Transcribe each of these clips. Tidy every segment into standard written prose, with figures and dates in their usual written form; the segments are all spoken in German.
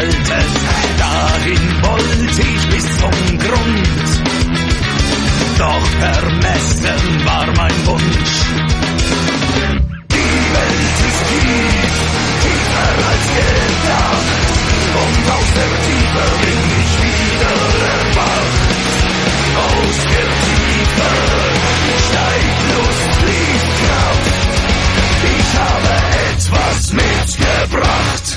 Altes. Dahin wollte ich bis zum Grund, doch vermessen war mein Wunsch. Die Welt ist tief, tiefer als gedacht, und aus der Tiefe bin ich wieder erwacht. Aus der Tiefe steigt Lust, fließt Kraft, ich habe etwas mitgebracht.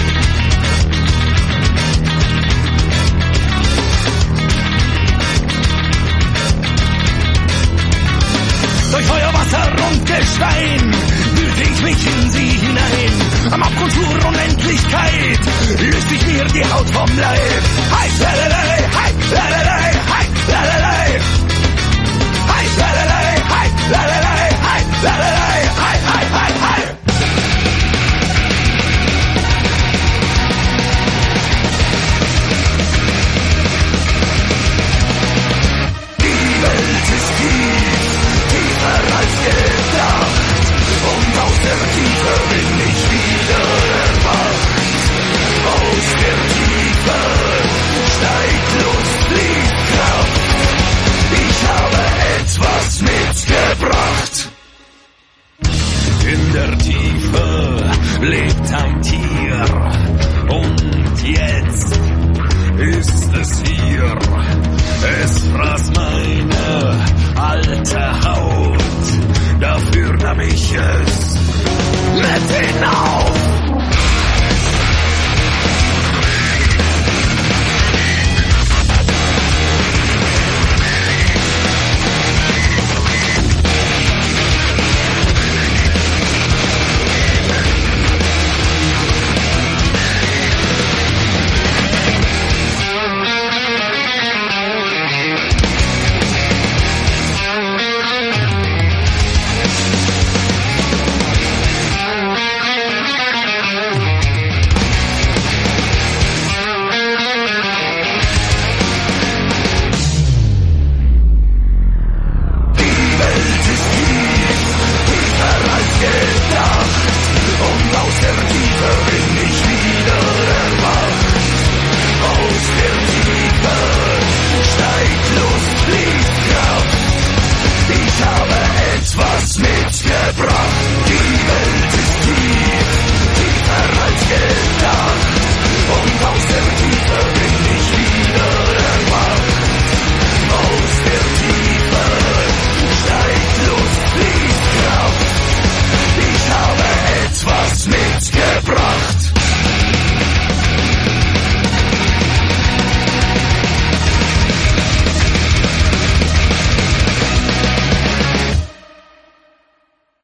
Durch Feuer, Wasser und Gestein wühlte ich mich in sie hinein. Am Abgrund zur Unendlichkeit löste ich mir die Haut vom Leib. Hi, lalala, hi, lalala, hi, lalala.